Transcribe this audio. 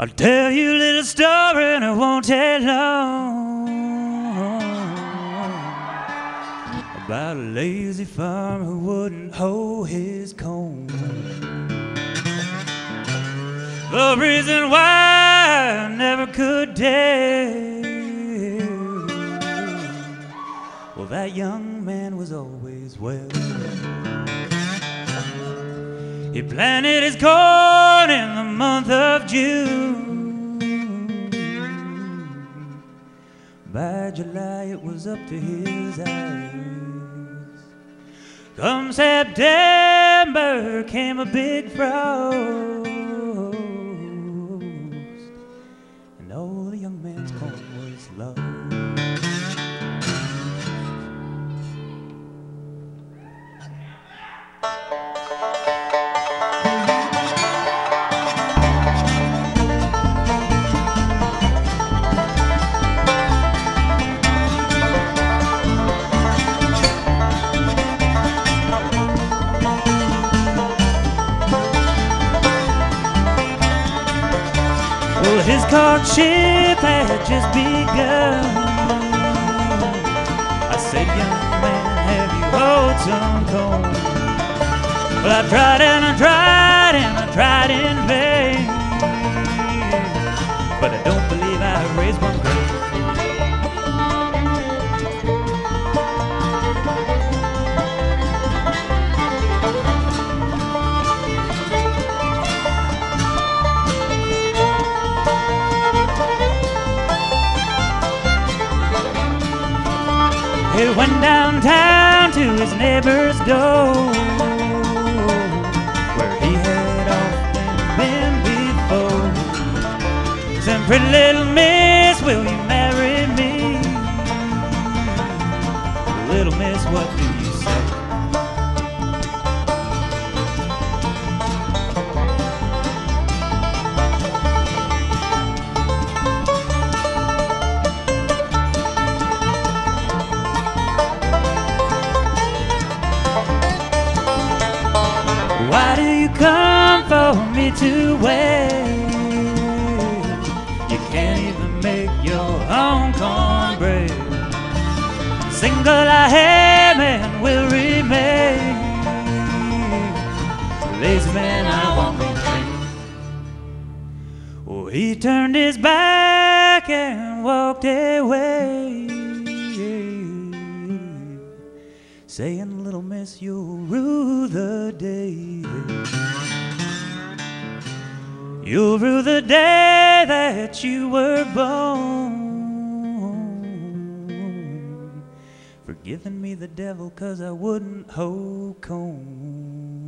I'll tell you a little story and it won't take long, about a lazy farmer who wouldn't hoe his corn. The reason why I never could tell, well, that young man was always well. He planted his corn in the month of June. By July it was up to his eyes. Come September came a big frost, and all the young man's corn was lost. Well, his courtship had just begun. I said, young man, have you hoed some corn? Well, I tried and I tried and I tried in vain, but I don't believe I raised one grain. He went downtown to his neighbor's door, where he had often been before. Said, pretty little miss, will you marry me? Little miss, what do you say? Why do you come for me to wait? You can't even make your own cornbread. Single I am and will remain. Lazy man, I won't be trained. Oh, he turned his back and walked away, saying, little miss, you'll rue the day. You'll rue the day that you were born, for giving me the devil 'cause I wouldn't hoe corn.